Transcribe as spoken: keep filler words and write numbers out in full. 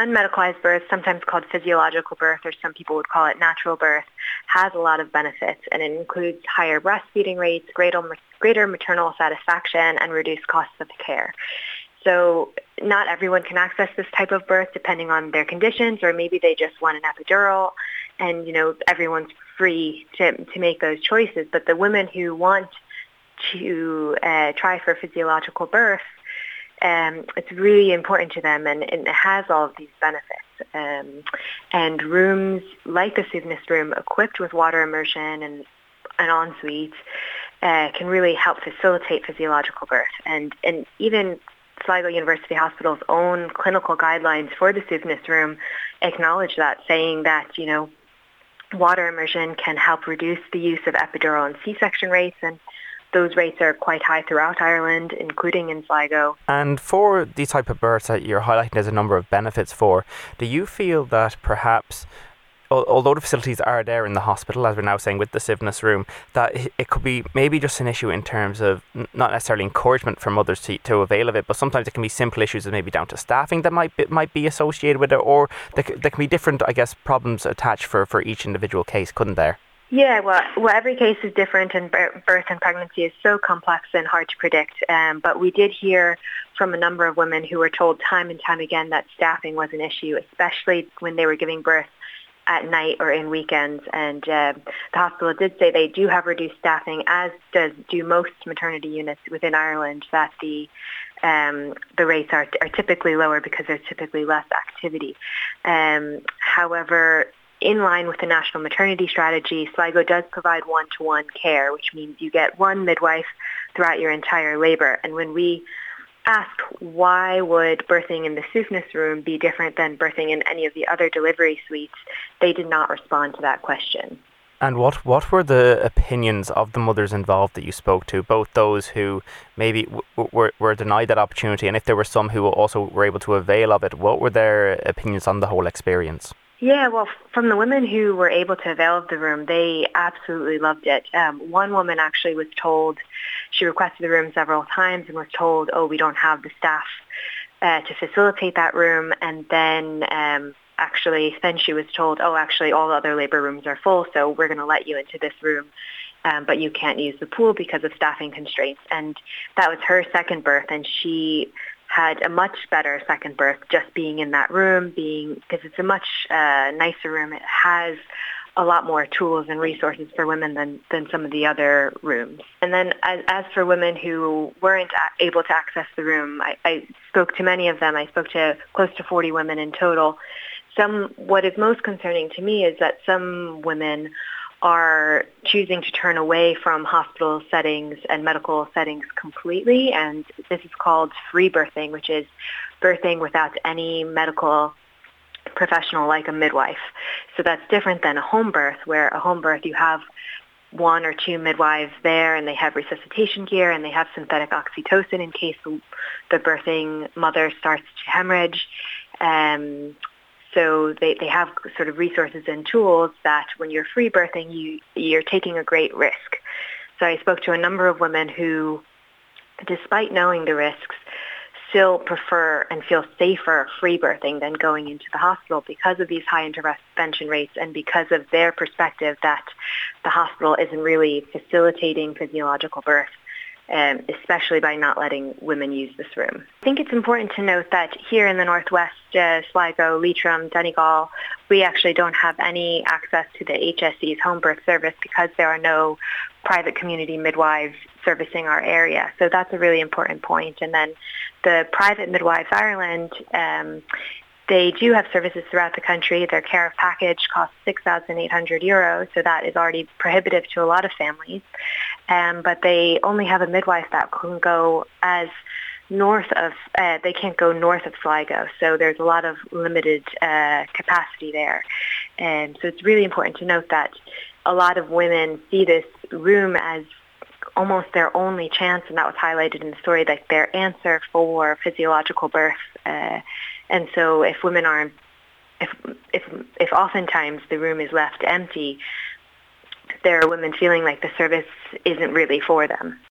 unmedicalized birth, sometimes called physiological birth, or some people would call it natural birth, has a lot of benefits, and it includes higher breastfeeding rates, greater, greater maternal satisfaction, and reduced costs of care. So not everyone can access this type of birth depending on their conditions, or maybe they just want an epidural, and, you know, everyone's free to, to make those choices. But the women who want to uh, try for physiological birth, um, it's really important to them, and, and it has all of these benefits. Um, and rooms like the Suvness room, equipped with water immersion and an ensuite, uh, can really help facilitate physiological birth. And, and even Sligo University Hospital's own clinical guidelines for the Suvness room acknowledge that, saying that, you know, water immersion can help reduce the use of epidural and C-section rates, and those rates are quite high throughout Ireland, including in Sligo. And for these type of births that you're highlighting there's a number of benefits for, do you feel that perhaps, although the facilities are there in the hospital, as we're now saying with the Suvness room, that it could be maybe just an issue in terms of not necessarily encouragement for mothers to, to avail of it, but sometimes it can be simple issues that maybe down to staffing that might be, might be associated with it, or there, there can be different, I guess, problems attached for, for each individual case, couldn't there? Yeah, well, well, every case is different, and birth and pregnancy is so complex and hard to predict. Um, but we did hear from a number of women who were told time and time again that staffing was an issue, especially when they were giving birth at night or in weekends. And uh, the hospital did say they do have reduced staffing, as does do most maternity units within Ireland, that the um, the rates are, are typically lower because there's typically less activity. Um, however, in line with the National Maternity Strategy, Sligo does provide one-to-one care, which means you get one midwife throughout your entire labour. And when we asked why would birthing in the Suvness room be different than birthing in any of the other delivery suites, they did not respond to that question. And what, what were the opinions of the mothers involved that you spoke to, both those who maybe w- were, were denied that opportunity, and if there were some who also were able to avail of it, what were their opinions on the whole experience? Yeah, well, from the women who were able to avail of the room, they absolutely loved it. Um, one woman actually was told, she requested the room several times and was told, oh, we don't have the staff uh, to facilitate that room. And then um, actually, then she was told, oh, actually, all the other labour rooms are full, so we're going to let you into this room, um, but you can't use the pool because of staffing constraints. And that was her second birth, and she had a much better second birth just being in that room, being because it's a much uh, nicer room. It has a lot more tools and resources for women than, than some of the other rooms. And then as, as for women who weren't able to access the room, I, I spoke to many of them. I spoke to close to forty women in total. Some, what is most concerning to me is that some women are choosing to turn away from hospital settings and medical settings completely, and this is called free birthing, which is birthing without any medical professional like a midwife. So that's different than a home birth, where a home birth you have one or two midwives there, and they have resuscitation gear, and they have synthetic oxytocin in case the birthing mother starts to hemorrhage. Um, So they, they have sort of resources and tools that when you're free birthing, you, you're taking a great risk. So I spoke to a number of women who, despite knowing the risks, still prefer and feel safer free birthing than going into the hospital because of these high intervention rates and because of their perspective that the hospital isn't really facilitating physiological birth. Um, especially by not letting women use this room. I think it's important to note that here in the Northwest, uh, Sligo, Leitrim, Donegal, we actually don't have any access to the H S E's home birth service because there are no private community midwives servicing our area. So that's a really important point. And then the Private Midwives Ireland, um, they do have services throughout the country. Their care of package costs six thousand eight hundred euros, so that is already prohibitive to a lot of families. Um, but they only have a midwife that can go as north of, uh, they can't go north of Sligo, so there's a lot of limited uh, capacity there. And so it's really important to note that a lot of women see this room as almost their only chance, and that was highlighted in the story, like their answer for physiological birth. Uh, and so if women are, if, if, if oftentimes the room is left empty, there are women feeling like the service isn't really for them.